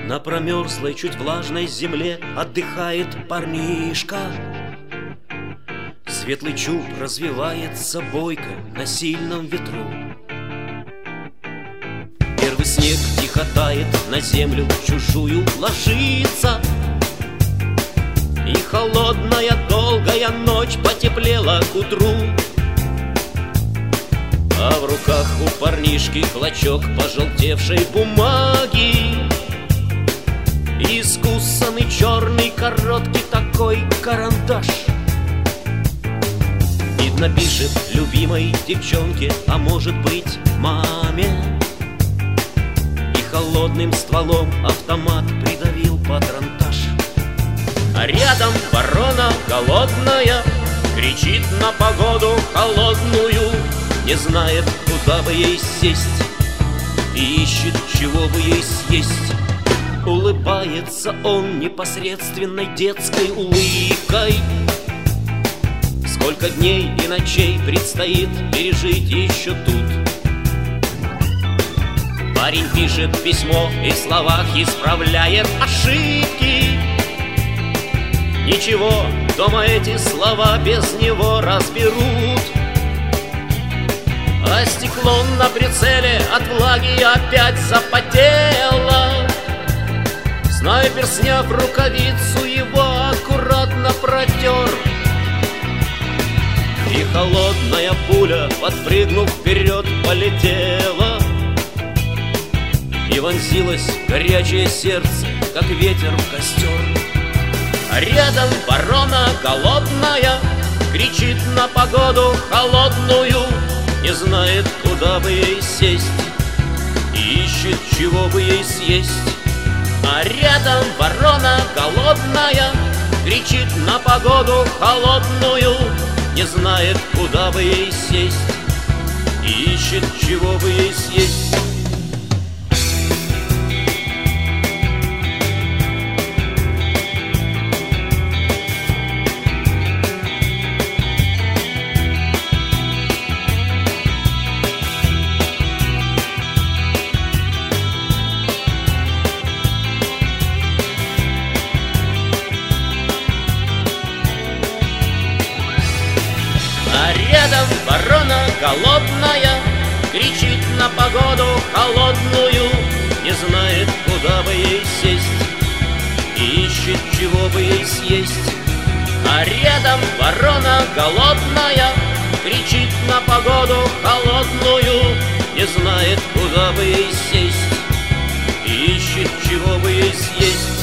На промерзлой, чуть влажной земле отдыхает парнишка. Светлый чуб развивается бойко на сильном ветру. Первый снег тихо тает, на землю чужую ложится. И холодная долгая ночь потеплела к утру. А в руках у парнишки клочок пожелтевшей бумаги. Искусанный черный короткий такой карандаш. Видно, пишет любимой девчонке, а может быть маме. И холодным стволом автомат придавил патронтаж. А рядом ворона голодная кричит на погоду холодную. Не знает, куда бы ей сесть, и ищет, чего бы ей съесть. Улыбается он непосредственной детской улыбкой. Сколько дней и ночей предстоит пережить еще тут. Парень пишет письмо и в словах исправляет ошибки. Ничего, дома эти слова без него разберут. А стекло на прицеле от влаги опять запотело. Снайпер, сняв рукавицу, его аккуратно протер. И холодная пуля, подпрыгнув вперед, полетела. И вонзилось в горячее сердце, как ветер в костер. А рядом ворона голодная кричит на погоду холодную. Не знает, куда бы ей сесть, и ищет, чего бы ей съесть. А рядом ворона голодная кричит на погоду холодную. Не знает, куда бы ей сесть, и ищет, чего бы ей съесть. А рядом ворона голодная кричит на погоду холодную. Не знает, куда бы ей сесть, и ищет, чего бы ей съесть. А рядом ворона голодная кричит на погоду холодную. Не знает, куда бы ей сесть, и ищет, чего бы ей съесть.